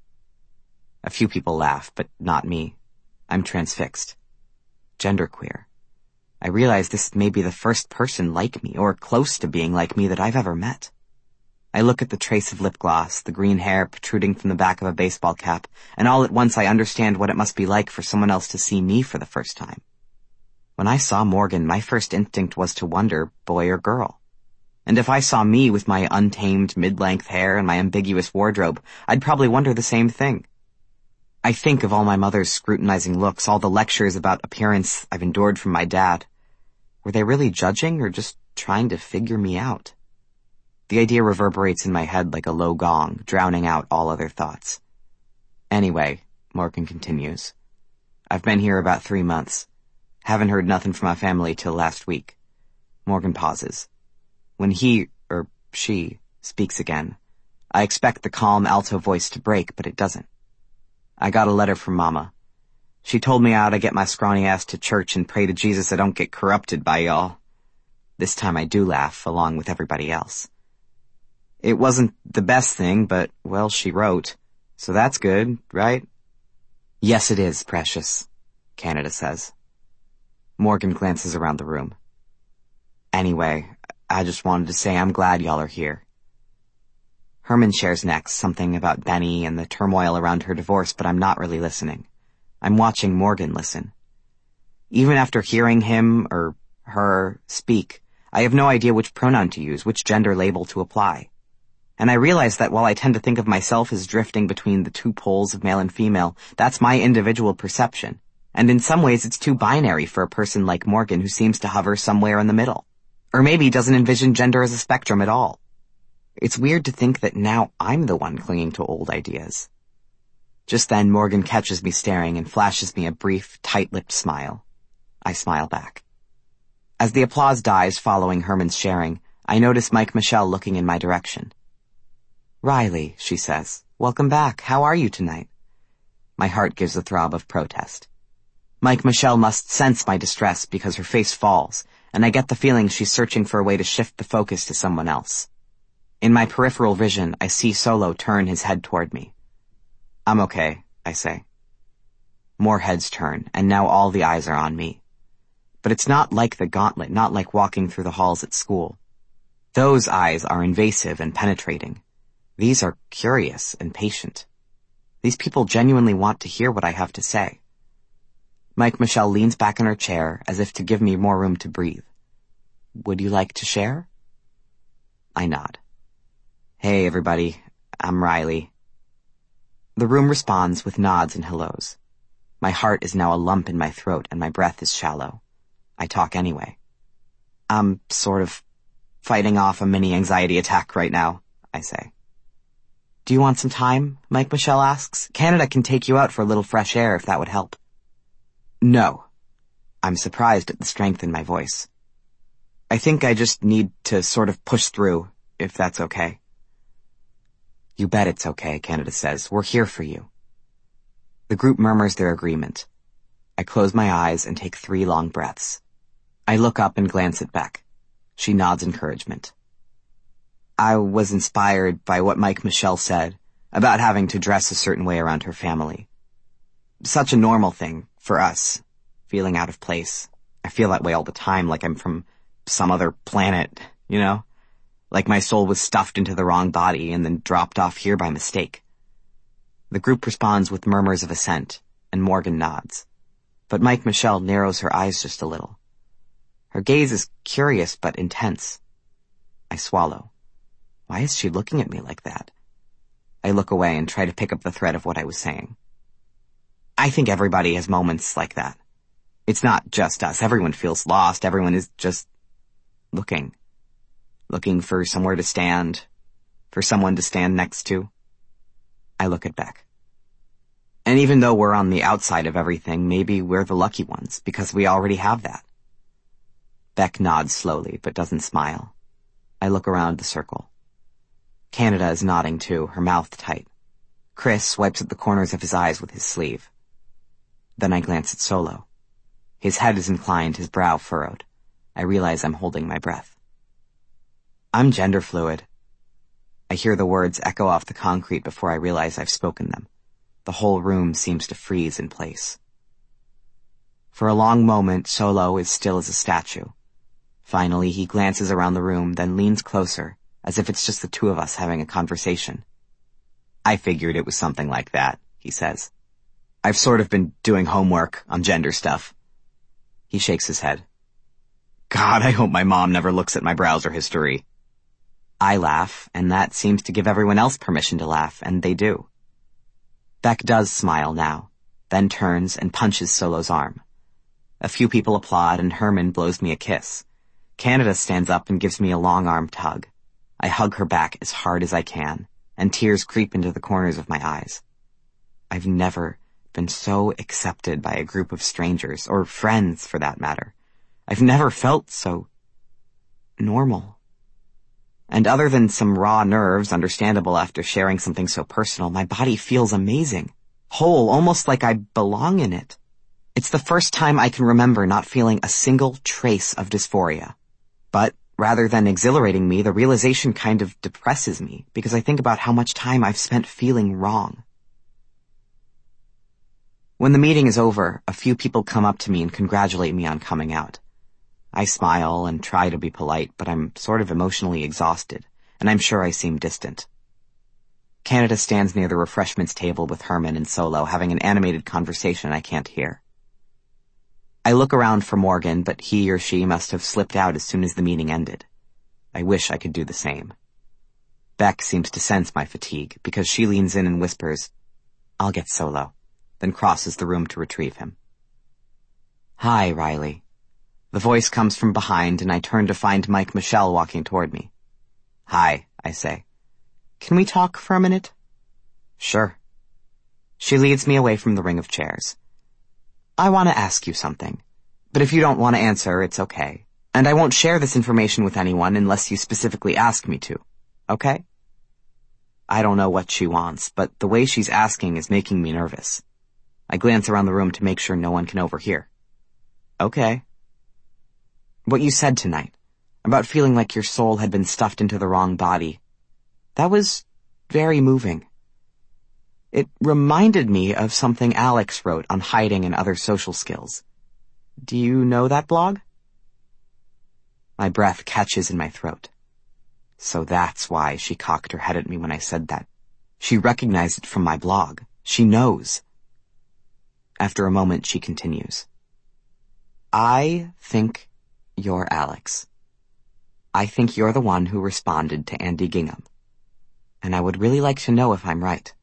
A few people laugh, but not me. I'm transfixed. Genderqueer. I realize this may be the first person like me, or close to being like me, that I've ever met. I look at the trace of lip gloss, the green hair protruding from the back of a baseball cap, and all at once I understand what it must be like for someone else to see me for the first time. When I saw Morgan, my first instinct was to wonder, boy or girl. And if I saw me with my untamed mid-length hair and my ambiguous wardrobe, I'd probably wonder the same thing. I think of all my mother's scrutinizing looks, all the lectures about appearance I've endured from my dad. Were they really judging or just trying to figure me out? The idea reverberates in my head like a low gong, drowning out all other thoughts. Anyway, Morgan continues. I've been here about three months. Haven't heard nothing from my family till last week. Morgan pauses. When he, or she, speaks again, I expect the calm alto voice to break, but it doesn't. I got a letter from Mama. She told me I ought to get my scrawny ass to church and pray to Jesus I don't get corrupted by y'all. This time I do laugh, along with everybody else. It wasn't the best thing, but, well, she wrote. So that's good, right? Yes, it is, precious, Canada says. Morgan glances around the room. Anyway, I just wanted to say I'm glad y'all are here. Herman shares next, something about Benny and the turmoil around her divorce, but I'm not really listening. I'm watching Morgan listen. Even after hearing him, or her, speak, I have no idea which pronoun to use, which gender label to apply. And I realize that while I tend to think of myself as drifting between the two poles of male and female, that's my individual perception. And in some ways it's too binary for a person like Morgan who seems to hover somewhere in the middle. Or maybe doesn't envision gender as a spectrum at all. It's weird to think that now I'm the one clinging to old ideas. Just then Morgan catches me staring and flashes me a brief, tight-lipped smile. I smile back. As the applause dies following Herman's sharing, I notice Mike Michelle looking in my direction. "Riley," she says, "welcome back. How are you tonight?" My heart gives a throb of protest. Mike Michelle must sense my distress because her face falls, and I get the feeling she's searching for a way to shift the focus to someone else. In my peripheral vision, I see Solo turn his head toward me. "I'm okay," I say. More heads turn, and now all the eyes are on me. But it's not like the gauntlet, not like walking through the halls at school. Those eyes are invasive and penetrating. These are curious and patient. These people genuinely want to hear what I have to say. Mike Michelle leans back in her chair as if to give me more room to breathe. "Would you like to share?" I nod. "Hey, everybody. I'm Riley." The room responds with nods and hellos. My heart is now a lump in my throat and my breath is shallow. I talk anyway. "I'm sort of fighting off a mini anxiety attack right now," I say. "Do you want some time?" Mike Michelle asks. "Canada can take you out for a little fresh air if that would help." "No." I'm surprised at the strength in my voice. "I think I just need to sort of push through, if that's okay." "You bet it's okay," Canada says. "We're here for you." The group murmurs their agreement. I close my eyes and take three long breaths. I look up and glance at Beck. She nods encouragement. I was inspired by what Mike Michelle said about having to dress a certain way around her family. Such a normal thing for us, feeling out of place. I feel that way all the time, like I'm from some other planet, you know? Like my soul was stuffed into the wrong body and then dropped off here by mistake. The group responds with murmurs of assent, and Morgan nods. But Mike Michelle narrows her eyes just a little. Her gaze is curious but intense. I swallow. Why is she looking at me like that? I look away and try to pick up the thread of what I was saying. I think everybody has moments like that. It's not just us. Everyone feels lost. Everyone is just looking. Looking for somewhere to stand. For someone to stand next to. I look at Beck. And even though we're on the outside of everything, maybe we're the lucky ones, because we already have that. Beck nods slowly, but doesn't smile. I look around the circle. Canada is nodding too, her mouth tight. Chris wipes at the corners of his eyes with his sleeve. Then I glance at Solo. His head is inclined, his brow furrowed. I realize I'm holding my breath. "I'm gender fluid." I hear the words echo off the concrete before I realize I've spoken them. The whole room seems to freeze in place. For a long moment, Solo is still as a statue. Finally, he glances around the room, then leans closer, as if it's just the two of us having a conversation. "I figured it was something like that," he says. "I've sort of been doing homework on gender stuff." He shakes his head. "God, I hope my mom never looks at my browser history." I laugh, and that seems to give everyone else permission to laugh, and they do. Beck does smile now, then turns and punches Solo's arm. A few people applaud, and Herman blows me a kiss. Canada stands up and gives me a long-arm tug. I hug her back as hard as I can, and tears creep into the corners of my eyes. I've never been so accepted by a group of strangers, or friends for that matter. I've never felt so normal. And other than some raw nerves, understandable after sharing something so personal, my body feels amazing. Whole, almost like I belong in it. It's the first time I can remember not feeling a single trace of dysphoria. But rather than exhilarating me, the realization kind of depresses me, because I think about how much time I've spent feeling wrong. When the meeting is over, a few people come up to me and congratulate me on coming out. I smile and try to be polite, but I'm sort of emotionally exhausted, and I'm sure I seem distant. Canada stands near the refreshments table with Herman and Solo, having an animated conversation I can't hear. I look around for Morgan, but he or she must have slipped out as soon as the meeting ended. I wish I could do the same. Beck seems to sense my fatigue because she leans in and whispers, "I'll get Solo," then crosses the room to retrieve him. "Hi, Riley." The voice comes from behind, and I turn to find Mike Michelle walking toward me. "Hi," I say. "Can we talk for a minute?" "Sure." She leads me away from the ring of chairs. "I want to ask you something, but if you don't want to answer, it's okay. And I won't share this information with anyone unless you specifically ask me to. Okay?" I don't know what she wants, but the way she's asking is making me nervous. I glance around the room to make sure no one can overhear. "Okay." "What you said tonight, about feeling like your soul had been stuffed into the wrong body, that was very moving. It reminded me of something Alex wrote on hiding and other social skills. Do you know that blog?" My breath catches in my throat. So that's why she cocked her head at me when I said that. She recognized it from my blog. She knows. After a moment, she continues. "I think you're Alex. I think you're the one who responded to Andy Gingham. And I would really like to know if I'm right."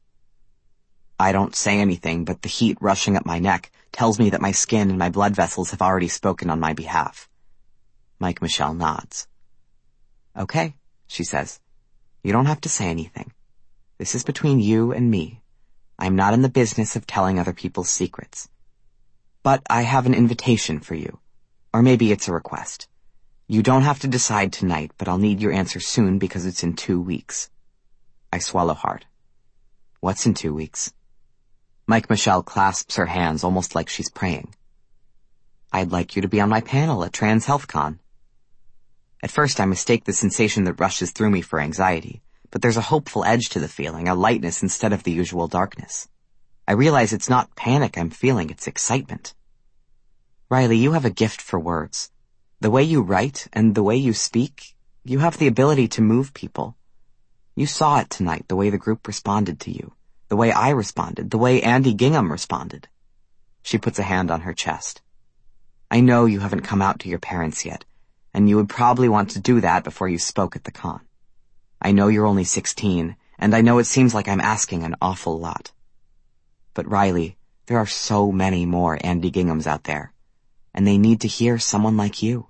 I don't say anything, but the heat rushing up my neck tells me that my skin and my blood vessels have already spoken on my behalf. Mike Michelle nods. "Okay," she says. "You don't have to say anything. This is between you and me. I'm not in the business of telling other people's secrets. But I have an invitation for you. Or maybe it's a request. You don't have to decide tonight, but I'll need your answer soon because it's in two weeks. I swallow hard. "What's in two weeks?" Mike Michelle clasps her hands almost like she's praying. "I'd like you to be on my panel at Trans Health Con." At first I mistake the sensation that rushes through me for anxiety, but there's a hopeful edge to the feeling, a lightness instead of the usual darkness. I realize it's not panic I'm feeling, it's excitement. "Riley, you have a gift for words. The way you write and the way you speak, you have the ability to move people. You saw it tonight, the way the group responded to you. The way I responded, the way Andy Gingham responded." She puts a hand on her chest. "I know you haven't come out to your parents yet, and you would probably want to do that before you spoke at the con. I know you're only sixteen, and I know it seems like I'm asking an awful lot. But Riley, there are so many more Andy Ginghams out there, and they need to hear someone like you."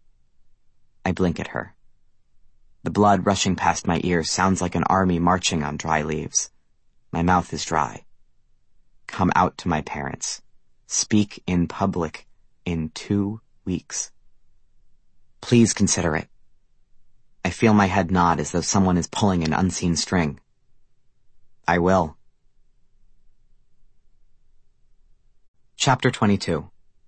I blink at her. The blood rushing past my ears sounds like an army marching on dry leaves. My mouth is dry. Come out to my parents. Speak in public in two weeks. Please consider it. I feel my head nod as though someone is pulling an unseen string. I will. Chapter twenty-two.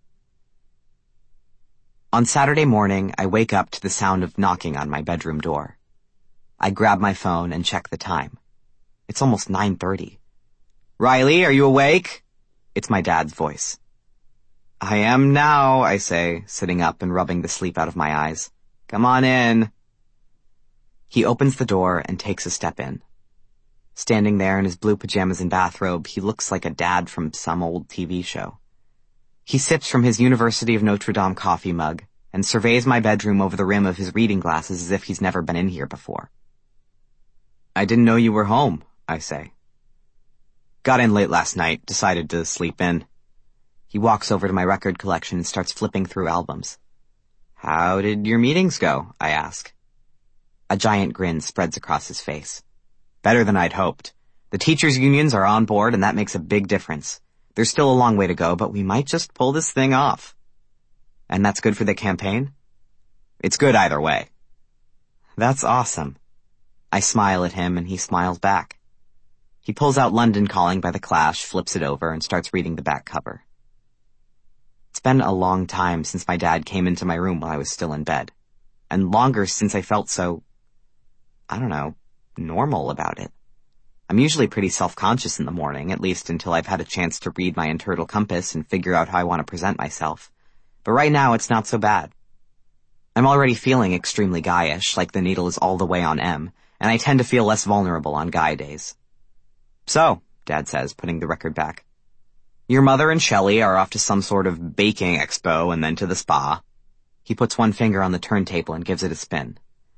On Saturday morning, I wake up to the sound of knocking on my bedroom door. I grab my phone and check the time. It's almost nine thirty. "Riley, are you awake?" It's my dad's voice. "I am now," I say, sitting up and rubbing the sleep out of my eyes. "Come on in." He opens the door and takes a step in. Standing there in his blue pajamas and bathrobe, he looks like a dad from some old T V show. He sips from his University of Notre Dame coffee mug and surveys my bedroom over the rim of his reading glasses as if he's never been in here before. "I didn't know you were home," I say. "Got in late last night, decided to sleep in." He walks over to my record collection and starts flipping through albums. "How did your meetings go?" I ask. A giant grin spreads across his face. "Better than I'd hoped. The teachers' unions are on board, and that makes a big difference. There's still a long way to go, but we might just pull this thing off." "And that's good for the campaign?" "It's good either way." "That's awesome." I smile at him, and he smiles back. He pulls out London Calling by The Clash, flips it over, and starts reading the back cover. It's been a long time since my dad came into my room while I was still in bed, and longer since I felt so, I don't know, normal about it. I'm usually pretty self-conscious in the morning, at least until I've had a chance to read my internal compass and figure out how I want to present myself. But right now, it's not so bad. I'm already feeling extremely guyish, like the needle is all the way on M, and I tend to feel less vulnerable on guy days. "So," Dad says, putting the record back, "your mother and Shelley are off to some sort of baking expo and then to the spa." He puts one finger on the turntable and gives it a spin.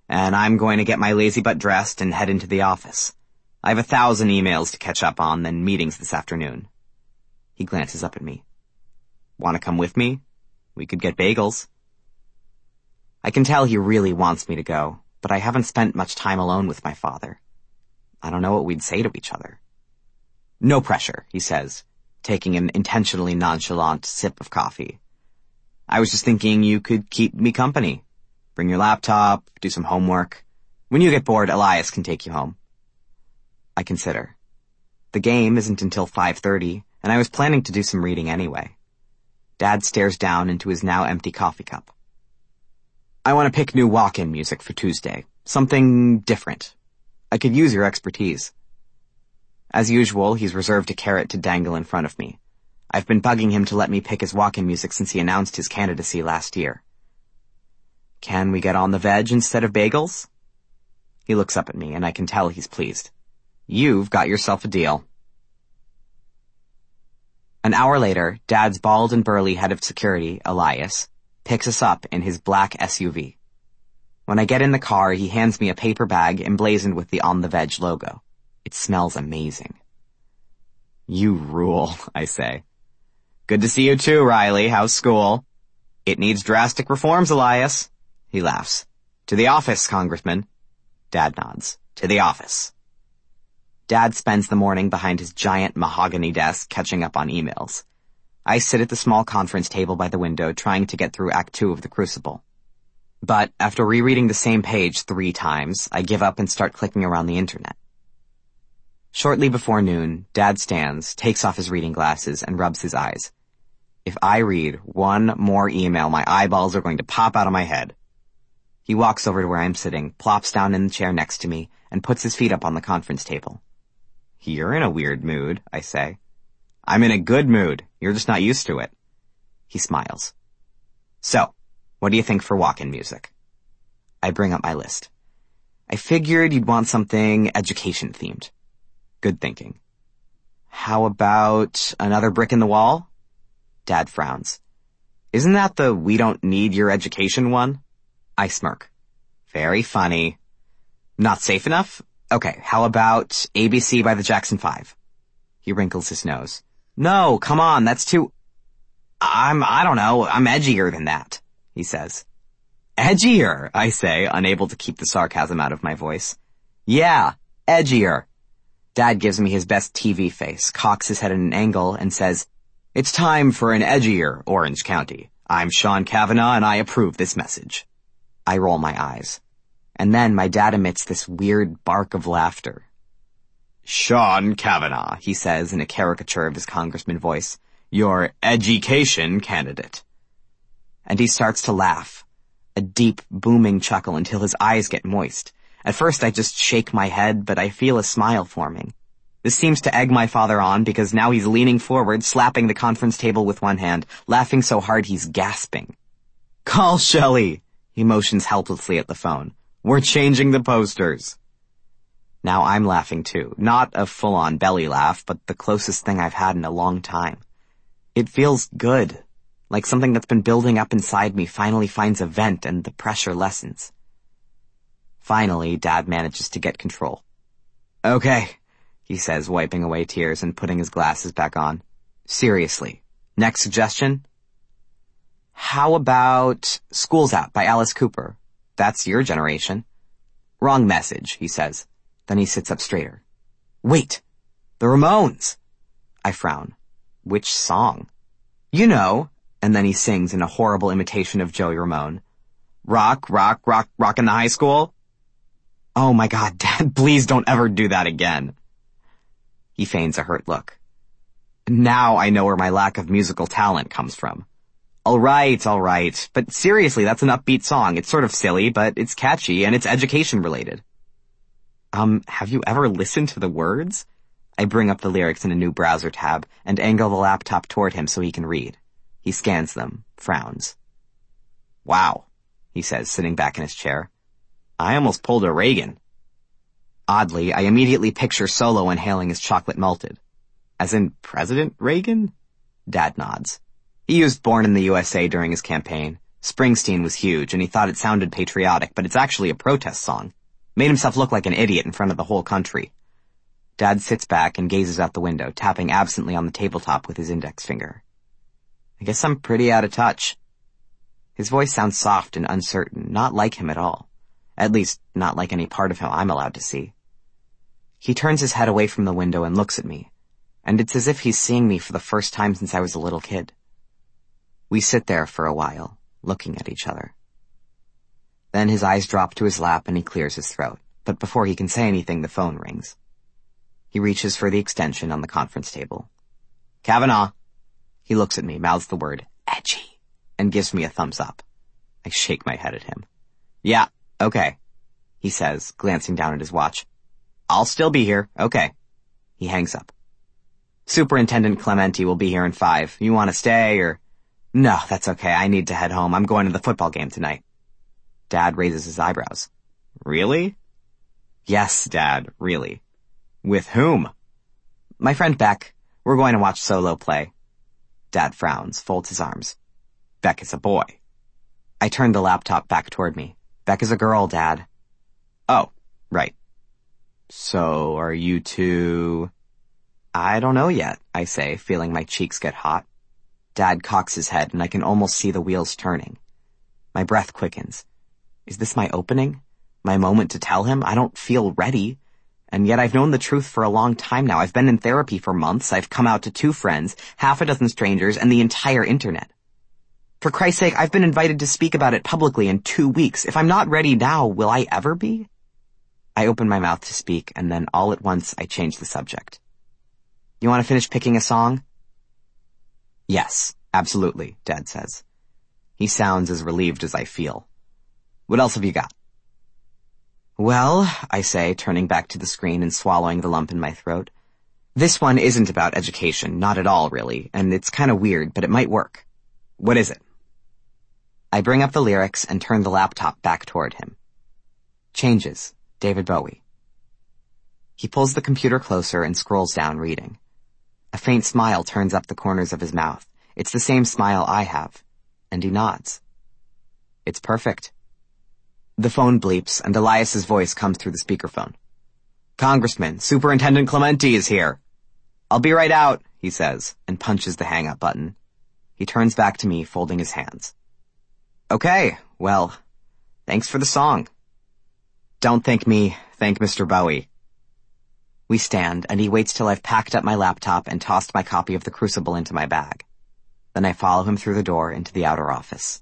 and I'm going to get my lazy butt dressed and head into the office. I have a thousand emails to catch up on, then meetings this afternoon. He glances up at me. Want to come with me? We could get bagels. I can tell he really wants me to go, but I haven't spent much time alone with my father. I don't know what we'd say to each other. No pressure, he says, taking an intentionally nonchalant sip of coffee. I was just thinking you could keep me company. Bring your laptop, do some homework. When you get bored, Elias can take you home. I consider. The game isn't until five thirty, and I was planning to do some reading anyway. Dad stares down into his now empty coffee cup. I want to pick new walk-in music for Tuesday. Something different. I could use your expertise. As usual, he's reserved a carrot to dangle in front of me. I've been bugging him to let me pick his walk-in music since he announced his candidacy last year. Can we get on the veg instead of bagels? He looks up at me, and I can tell he's pleased. You've got yourself a deal. An hour later, Dad's bald and burly head of security, Elias, picks us up in his black S U V. When I get in the car, he hands me a paper bag emblazoned with the On the Veg logo. It smells amazing. You rule, I say. Good to see you too, Riley. How's school? It needs drastic reforms, Elias. He laughs. To the office, Congressman. Dad nods. To the office. Dad spends the morning behind his giant mahogany desk catching up on emails. I sit at the small conference table by the window trying to get through Act Two of The Crucible. But after rereading the same page three times, I give up and start clicking around the internet. Shortly before noon, Dad stands, takes off his reading glasses, and rubs his eyes. If I read one more email, my eyeballs are going to pop out of my head. He walks over to where I'm sitting, plops down in the chair next to me, and puts his feet up on the conference table. You're in a weird mood, I say. I'm in a good mood. You're just not used to it. He smiles. So, what do you think for walk-in music? I bring up my list. I figured you'd want something education-themed. Good thinking. How about another brick in the wall? Dad frowns. Isn't that the We Don't Need Your Education one? I smirk. Very funny. Not safe enough? Okay, how about A B C by the Jackson Five? He wrinkles his nose. No, come on, that's too... I'm, I don't know, I'm edgier than that, he says. Edgier, I say, unable to keep the sarcasm out of my voice. Yeah, edgier. Dad gives me his best T V face, cocks his head at an angle, and says, It's time for an edgier Orange County. I'm Sean Kavanaugh, and I approve this message. I roll my eyes. And then my dad emits this weird bark of laughter. Sean Kavanaugh, he says in a caricature of his congressman voice, your education candidate. And he starts to laugh, a deep, booming chuckle until his eyes get moist. At first I just shake my head, but I feel a smile forming. This seems to egg my father on because now he's leaning forward, slapping the conference table with one hand, laughing so hard he's gasping. Call Shelley! He motions helplessly at the phone. We're changing the posters. Now I'm laughing too. Not a full-on belly laugh, but the closest thing I've had in a long time. It feels good. Like something that's been building up inside me finally finds a vent and the pressure lessens. Finally, Dad manages to get control. Okay, he says, wiping away tears and putting his glasses back on. Seriously. Next suggestion? How about School's Out by Alice Cooper? That's your generation. Wrong message, he says. Then he sits up straighter. Wait! The Ramones! I frown. Which song? You know. And then he sings in a horrible imitation of Joey Ramone. Rock, rock, rock, rock in the high school? Oh my God, Dad, please don't ever do that again. He feigns a hurt look. Now I know where my lack of musical talent comes from. All right, all right. But seriously, that's an upbeat song. It's sort of silly, but it's catchy and it's education related. Um, have you ever listened to the words? I bring up the lyrics in a new browser tab and angle the laptop toward him so he can read. He scans them, frowns. Wow, he says, sitting back in his chair. I almost pulled a Reagan. Oddly, I immediately picture Solo inhaling his chocolate malted. As in President Reagan? Dad nods. He used Born in the U S A during his campaign. Springsteen was huge, and he thought it sounded patriotic, but it's actually a protest song. Made himself look like an idiot in front of the whole country. Dad sits back and gazes out the window, tapping absently on the tabletop with his index finger. I guess I'm pretty out of touch. His voice sounds soft and uncertain, not like him at all. At least, not like any part of him I'm allowed to see. He turns his head away from the window and looks at me, and it's as if he's seeing me for the first time since I was a little kid. We sit there for a while, looking at each other. Then his eyes drop to his lap and he clears his throat, but before he can say anything, the phone rings. He reaches for the extension on the conference table. Kavanaugh. He looks at me, mouths the word, edgy, and gives me a thumbs up. I shake my head at him. Yeah, okay, he says, glancing down at his watch. I'll still be here, okay. He hangs up. Superintendent Clementi will be here in five. You want to stay, or... No, that's okay. I need to head home. I'm going to the football game tonight. Dad raises his eyebrows. Really? Yes, Dad, really. With whom? My friend Beck. We're going to watch Solo play. Dad frowns, folds his arms. Beck is a boy. I turn the laptop back toward me. Beck is a girl, Dad. Oh, right. So, are you two... I don't know yet, I say, feeling my cheeks get hot. Dad cocks his head, and I can almost see the wheels turning. My breath quickens. Is this my opening? My moment to tell him? I don't feel ready. And yet I've known the truth for a long time now. I've been in therapy for months. I've come out to two friends, half a dozen strangers, and the entire internet. For Christ's sake, I've been invited to speak about it publicly in two weeks. If I'm not ready now, will I ever be? I open my mouth to speak, and then all at once I change the subject. You want to finish picking a song? Yes, absolutely, Dad says. He sounds as relieved as I feel. What else have you got? Well, I say, turning back to the screen and swallowing the lump in my throat. This one isn't about education, not at all, really, and it's kind of weird, but it might work. What is it? I bring up the lyrics and turn the laptop back toward him. Changes, David Bowie. He pulls the computer closer and scrolls down, reading. A faint smile turns up the corners of his mouth. It's the same smile I have, and he nods. It's perfect. The phone bleeps, and Elias's voice comes through the speakerphone. Congressman, Superintendent Clementi is here. I'll be right out, he says, and punches the hang-up button. He turns back to me, folding his hands. Okay, well, thanks for the song. Don't thank me, thank Mister Bowie. We stand, and he waits till I've packed up my laptop and tossed my copy of The Crucible into my bag. Then I follow him through the door into the outer office.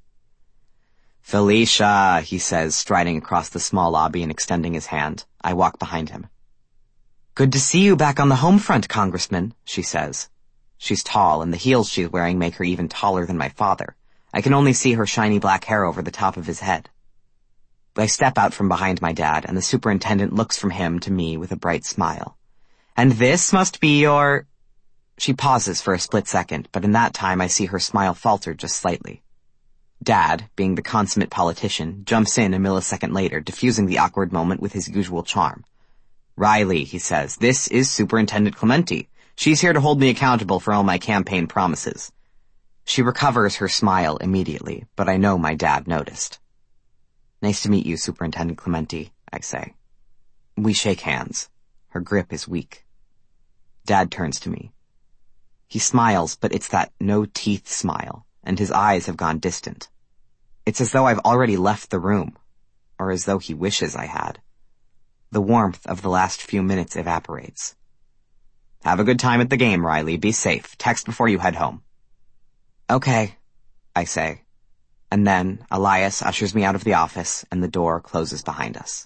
Felicia, he says, striding across the small lobby and extending his hand. I walk behind him. Good to see you back on the home front, Congressman, she says. She's tall, and the heels she's wearing make her even taller than my father. I can only see her shiny black hair over the top of his head. I step out from behind my dad, and the superintendent looks from him to me with a bright smile. And this must be your... She pauses for a split second, but in that time I see her smile falter just slightly. Dad, being the consummate politician, jumps in a millisecond later, diffusing the awkward moment with his usual charm. Riley, he says, this is Superintendent Clementi. She's here to hold me accountable for all my campaign promises. She recovers her smile immediately, but I know my dad noticed. Nice to meet you, Superintendent Clementi, I say. We shake hands. Her grip is weak. Dad turns to me. He smiles, but it's that no-teeth smile, and his eyes have gone distant. It's as though I've already left the room, or as though he wishes I had. The warmth of the last few minutes evaporates. Have a good time at the game, Riley. Be safe. Text before you head home. Okay, I say. And then Elias ushers me out of the office, and the door closes behind us.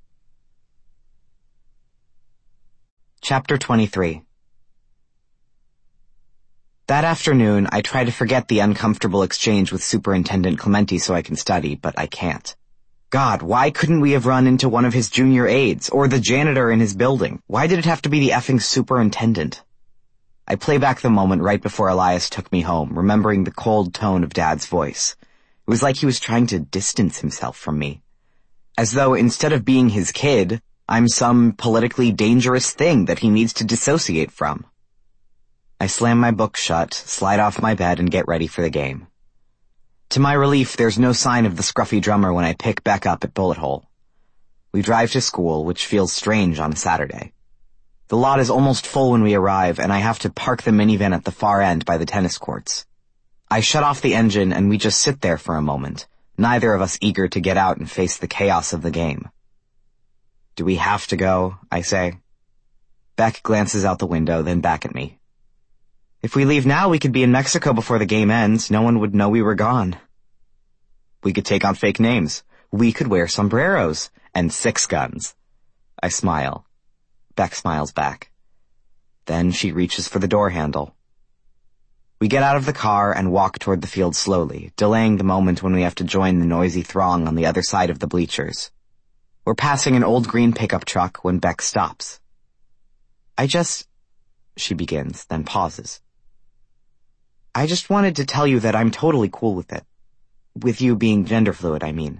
Chapter twenty-three. That afternoon, I try to forget the uncomfortable exchange with Superintendent Clementi so I can study, but I can't. God, why couldn't we have run into one of his junior aides, or the janitor in his building? Why did it have to be the effing superintendent? I play back the moment right before Elias took me home, remembering the cold tone of Dad's voice. It was like he was trying to distance himself from me. As though instead of being his kid, I'm some politically dangerous thing that he needs to dissociate from. I slam my book shut, slide off my bed, and get ready for the game. To my relief, there's no sign of the scruffy drummer when I pick Beck up at Bullet Hole. We drive to school, which feels strange on a Saturday. The lot is almost full when we arrive, and I have to park the minivan at the far end by the tennis courts. I shut off the engine, and we just sit there for a moment, neither of us eager to get out and face the chaos of the game. Do we have to go? I say. Beck glances out the window, then back at me. If we leave now, we could be in Mexico before the game ends. No one would know we were gone. We could take on fake names. We could wear sombreros and six guns. I smile. Beck smiles back. Then she reaches for the door handle. We get out of the car and walk toward the field slowly, delaying the moment when we have to join the noisy throng on the other side of the bleachers. We're passing an old green pickup truck when Beck stops. I just... She begins, then pauses. I just wanted to tell you that I'm totally cool with it. With you being gender fluid, I mean.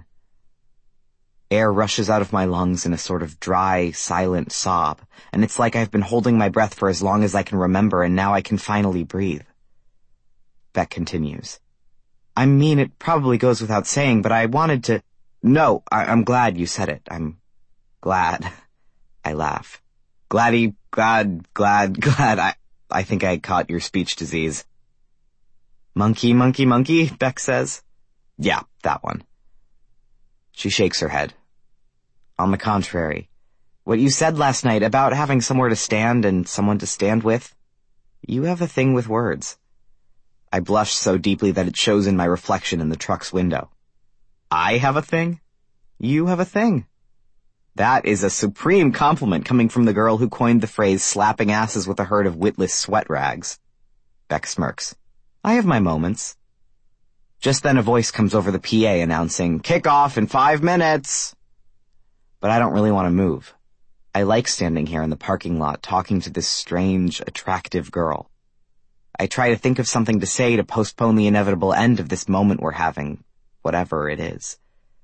Air rushes out of my lungs in a sort of dry, silent sob, and it's like I've been holding my breath for as long as I can remember, and now I can finally breathe. Beck continues. I mean, it probably goes without saying, but I wanted to... No, I- I'm glad you said it. I'm glad. I laugh. Gladdy, glad, glad, glad. I, I think I caught your speech disease. Monkey, monkey, monkey, Beck says. Yeah, that one. She shakes her head. On the contrary, what you said last night about having somewhere to stand and someone to stand with, you have a thing with words. I blush so deeply that it shows in my reflection in the truck's window. I have a thing? You have a thing. That is a supreme compliment coming from the girl who coined the phrase slapping asses with a herd of witless sweat rags. Beck smirks. I have my moments. Just then a voice comes over the P A announcing, kick off in five minutes. But I don't really want to move. I like standing here in the parking lot talking to this strange, attractive girl. I try to think of something to say to postpone the inevitable end of this moment we're having, whatever it is.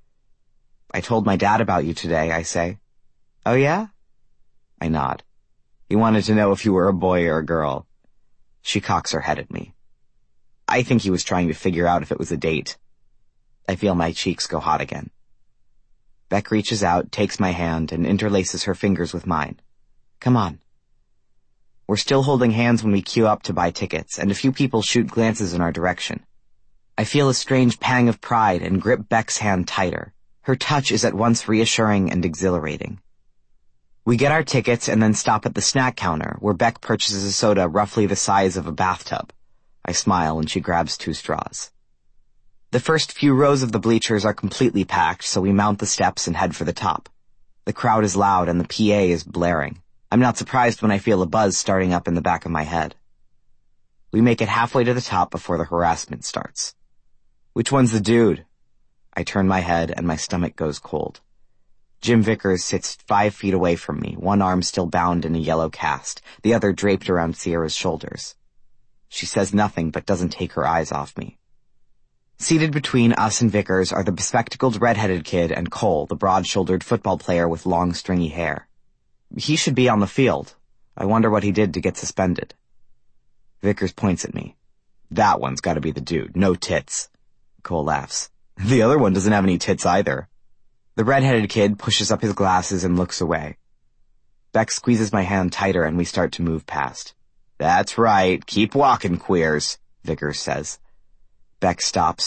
I told my dad about you today, I say. Oh yeah? I nod. He wanted to know if you were a boy or a girl. She cocks her head at me. I think he was trying to figure out if it was a date. I feel my cheeks go hot again. Beck reaches out, takes my hand, and interlaces her fingers with mine. Come on. We're still holding hands when we queue up to buy tickets, and a few people shoot glances in our direction. I feel a strange pang of pride and grip Beck's hand tighter. Her touch is at once reassuring and exhilarating. We get our tickets and then stop at the snack counter, where Beck purchases a soda roughly the size of a bathtub. I smile and she grabs two straws. The first few rows of the bleachers are completely packed, so we mount the steps and head for the top. The crowd is loud and the P A is blaring. I'm not surprised when I feel a buzz starting up in the back of my head. We make it halfway to the top before the harassment starts. Which one's the dude? I turn my head and my stomach goes cold. Jim Vickers sits five feet away from me, one arm still bound in a yellow cast, the other draped around Sierra's shoulders. She says nothing but doesn't take her eyes off me. Seated between us and Vickers are the bespectacled red-headed kid and Cole, the broad-shouldered football player with long stringy hair. He should be on the field. I wonder what he did to get suspended. Vickers points at me. That one's gotta be the dude, no tits. Cole laughs. The other one doesn't have any tits either. The red-headed kid pushes up his glasses and looks away. Beck squeezes my hand tighter and we start to move past. That's right, keep walking, queers, Vickers says. Beck stops,